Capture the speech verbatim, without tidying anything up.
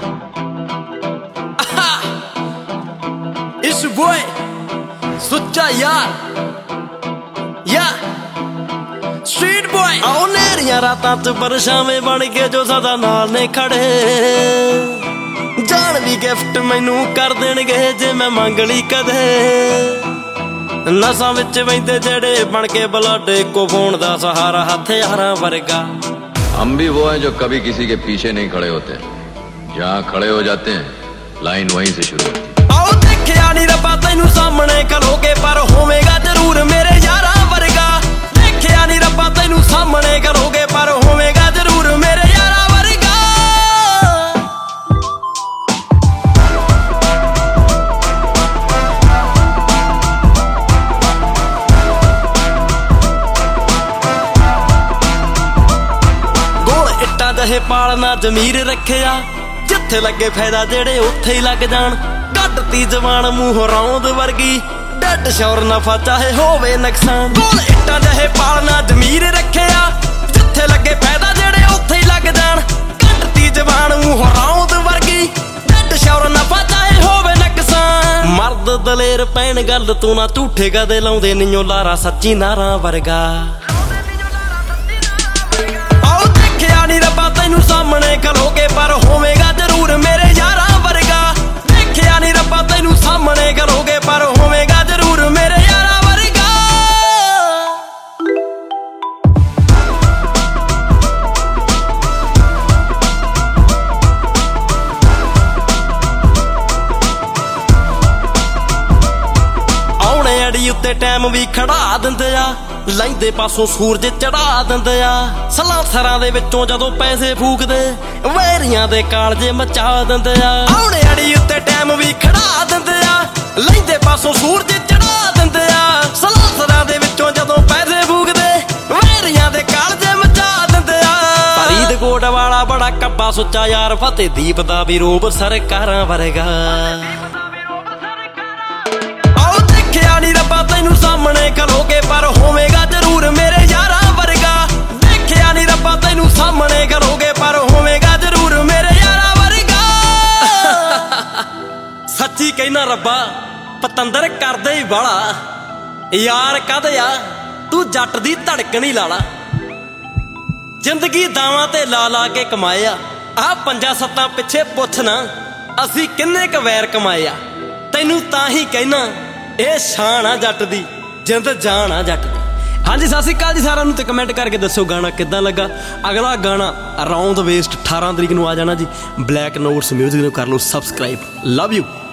It's your boy, ਸੁੱਚਾ ਯਾਰ, yeah, street boy। ਆਓ ਨੇਰੀਆਂ ਰਾਤਾਂ ਚ ਪਰਛਾਵੇਂ ਬਣ ਕੇ ਜੋ ਸਦਾ ਨਾਲ ਨੇ ਖੜੇ, ਜਾਣ ਵੀ ਗਿਫਟ ਮੈਨੂੰ ਕਰ ਦੇਣਗੇ ਜੇ ਮੈਂ ਮੰਗ ਲਈ ਕਦੇ। ਨਸਾਂ ਵਿੱਚ ਵਹਿੰਦੇ ਜਿਹੜੇ ਬਣ ਕੇ ਬਲੱਡ ਇੱਕੋ ਫੋਨ ਦਾ ਸਹਾਰਾ ਹਥਿਆਰਾਂ ਵਰਗਾ। हम भी वो हैं जो कभी किसी के पीछे नहीं खड़े होते, जहाँ खड़े हो जाते हैं लाइन वहीं से शुरू होती है। आओ देखिया नी रब्बा तैनू सामने खलोगे पर होवेगा जरूर मेरे यारा वर्गा। देखिया नी रब्बा तैनू सामने खलोगे पर होवेगा जरूर मेरे यारा वर्गा। गोल इट्टा जहे पालना जमीर रखिया, जिथे लगे फायदा जेड़े उत्थे ही लग जान। ਕੱਢਤੀ ਜਵਾਨ ਮੂੰਹ ਰੌਂਦ ਵਰਗੀ, ਡੱਡ ਸ਼ੌਰ ਨਫਾ ਚਾਹੇ ਹੋਵੇ ਨੁਕਸਾਨ। ਗੋਲ ਇੱਟਾਂ ਜਿਹੇ ਪਾਲਣਾ ਜ਼ਮੀਰ ਰੱਖਿਆ, ਜਿੱਥੇ ਲੱਗੇ ਫਾਇਦਾ ਜਿਹੜੇ ਉੱਥੇ ਹੀ ਲੱਗ ਜਾਣ। ਕੱਢਤੀ ਜਵਾਨ ਮੂੰਹ ਰੌਂਦ ਵਰਗੀ, ਡੱਡ ਸ਼ੌਰ ਨਫਾ ਚਾਹੇ ਹੋਵੇ ਨੁਕਸਾਨ। ਮਰਦ ਦਲੇਰ ਪੈਣ ਗੱਲ ਤੂੰ ਨਾ ਝੂਠੇ ਕਦੇ ਲਾਉਂਦੇ ਨਿਓ ਲਾਰਾ ਸੱਚੀ ਨਾਰਾਂ ਵਰਗਾ। ਆਓ ਦੇਖਿਆ ਨੀ ਰੱਬਾ ਤੈਨੂੰ ਸਾਹਮਣੇ ਖਲੋਗੇ ਪਰ ਹੋਵੇਗਾ ਜ਼ਰੂਰ ਮੇਰੇ ਯਾਰਾਂ ਵਰਗਾ। ਦੇਖਿਆ ਨੀ ਰੱਬਾ ਤੈਨੂੰ ਸਾਹਮਣੇ ਖਲੋਗੇ ਪਰ ਹੋਵੇਗਾ ਜ਼ਰੂਰ ਮੇਰੇ ਯਾਰਾਂ ਵਰਗਾ। ਆਉਣੇ ਅੜੀ ਉੱਤੇ ਟਾਈਮ ਵੀ ਖੜਾ ਦਿੰਦੇ ਆ, ਲੈਂਦੇ ਪਾਸੋਂ ਸੂਰਜ ਚੜਾ ਦਿੰਦੇ ਆ। ਸਲਾਸਰਾਂ ਦੇ ਵਿੱਚੋਂ ਜਦੋਂ ਪੈਸੇ ਫੂਕਦੇ, ਵੈਰੀਆਂ ਦੇ ਕਾਲਜੇ ਮਚਾ ਦਿੰਦੇ ਆ। ਆਉਣੇ ਅੜੀ ਉੱਤੇ ਟਾਈਮ ਵੀ ਖੜਾ ਦਿੰਦੇ ਆ, ਲੈਂਦੇ ਪਾਸੋਂ ਸੂਰਜ ਚੜਾ ਦਿੰਦੇ ਆ। ਸਲਾਸਰਾਂ ਦੇ ਵਿੱਚੋਂ ਜਦੋਂ ਪੈਸੇ ਫੂਕਦੇ, ਵੈਰੀਆਂ ਦੇ ਕਾਲਜੇ ਮਚਾ ਦਿੰਦੇ ਆ। ਫਰੀਦਕੋਟ ਵਾਲਾ ਬੜਾ ਕੱਬਾ ਸੁੱਚਾ ਯਾਰ, ਫਤਿਹ ਦੀਪ ਦਾ ਵੀ ਰੂਪ ਸਰਕਾਰਾਂ ਵਰਗਾ। ਆਓ ਦੇਖਿਆ ਨੀ ਰੱਬਾ ਤੈਨੂੰ ਸਾਹਮਣੇ ਖਲੋਗੇ ਪਰ ਹੋਵੇਗਾ ਜ਼ਰੂਰ ਮੇਰੇ ਯਾਰਾਂ ਵਰਗਾ। ਦੇਖਿਆ ਨੀ ਰੱਬਾ ਤੈਨੂੰ ਸਾਹਮਣੇ ਖਲੋਗੇ ਪਰ ਹੋਵੇਗਾ ਜ਼ਰੂਰ ਮੇਰੇ ਯਾਰਾਂ ਵਰਗਾ। ਸੱਚੀ ਕਹਿਣਾ ਰੱਬਾ ਪਤੰਦਰ ਕਰਦੇ ਹੀ ਬਾਲਾ, ਯਾਰ ਕਾਹਦੇ ਆ ਤੂੰ ਜੱਟ ਦੀ ਧੜਕਣ ਹੀ ਲਾ ਲਾ। ਜ਼ਿੰਦਗੀ ਦਾਵਾਂ ਤੇ ਲਾ ਲਾ ਕੇ ਕਮਾਏ ਆ, ਆਹ ਪੰਜਾਂ ਸੱਤਾਂ ਪਿੱਛੇ ਪੁੱਛ ਨਾ ਅਸੀਂ ਕਿੰਨੇ ਕੁ ਵੈਰ ਕਮਾਏ ਆ। ਤੈਨੂੰ ਤਾਂ ਹੀ ਕਹਿਣਾ ਇਹ ਸ਼ਾਨ ਆ ਜੱਟ ਦੀ, ਜਿੰਦ ਜਾਨ ਆ ਜੱਟ ਦੀ। ਹਾਂਜੀ ਸਤਿ ਸ਼੍ਰੀ ਅਕਾਲ ਜੀ ਸਾਰਿਆਂ ਨੂੰ, ਤੇ ਕਮੈਂਟ ਕਰਕੇ ਦੱਸੋ ਗਾਣਾ ਕਿੱਦਾਂ ਲੱਗਾ। ਅਗਲਾ ਗਾਣਾ ਅਰਾਊਂਡ ਵੇਸਟ ਅਠਾਰਾਂ ਤਰੀਕ ਨੂੰ ਆ ਜਾਣਾ ਜੀ। ਬਲੈਕ ਨੋਟਸ ਮਿਊਜ਼ਿਕ ਨੂੰ ਕਰ ਲਓ ਸਬਸਕ੍ਰਾਈਬ। Love you.